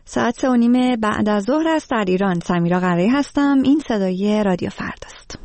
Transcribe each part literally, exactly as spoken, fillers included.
ساعت سه و نیم بعد از ظهر است در ایران. سمیرا قره‌ای هستم. این صدای رادیو فرداست.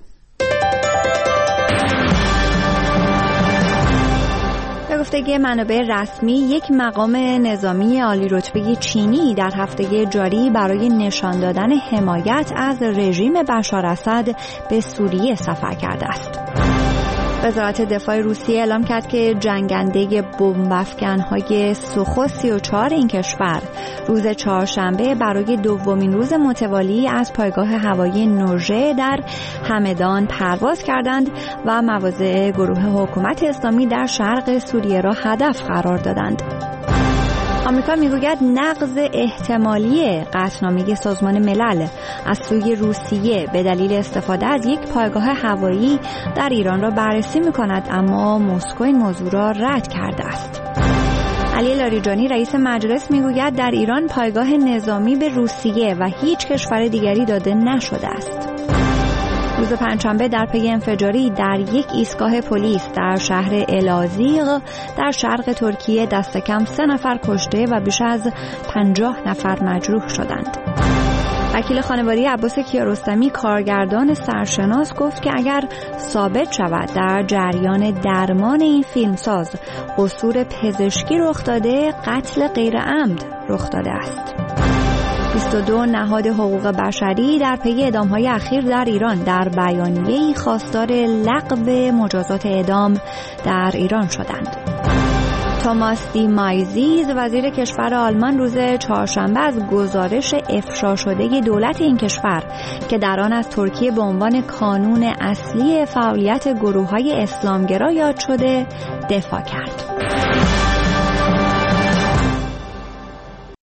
به گفته منابع رسمی، یک مقام نظامی عالی رتبه چینی در هفته جاری برای نشان دادن حمایت از رژیم بشار اسد به سوریه سفر کرده است. وزارت دفاع روسیه اعلام کرد که جنگنده بمب افکن‌های سوخو سی و چهار این کشور روز چهارشنبه برای دومین روز متوالی از پایگاه هوایی نوژه در همدان پرواز کردند و مواضع گروه حکومت اسلامی در شرق سوریه را هدف قرار دادند. آمریکا میگوید نقض احتمالی قطعنامه سازمان ملل از سوی روسیه به دلیل استفاده از یک پایگاه هوایی در ایران را بررسی می‌کند، اما مسکو این موضوع را رد کرده است. علی لاریجانی رئیس مجلس میگوید در ایران پایگاه نظامی به روسیه و هیچ کشور دیگری داده نشده است. روز پنجشنبه در پی انفجاری در یک ایستگاه پلیس در شهر الازیق در شرق ترکیه دست کم سه نفر کشته و بیش از پنجاه نفر مجروح شدند. وکیل خانواده عباس کیارستمی کارگردان سرشناس گفت که اگر ثابت شود در جریان درمان این فیلمساز قصور پزشکی رخ داده، قتل غیر عمد رخ داده است. بیست و دو نهاد حقوق بشری در پی اعدام‌های اخیر در ایران در بیانیه‌ای خواستار لغو مجازات اعدام در ایران شدند. توماس دی مایزیز وزیر کشور آلمان روز چهارشنبه از گزارش افشا شده دولت این کشور که در آن از ترکیه به عنوان کانون اصلی فعالیت گروه‌های اسلامگرا یاد شده دفاع کرد.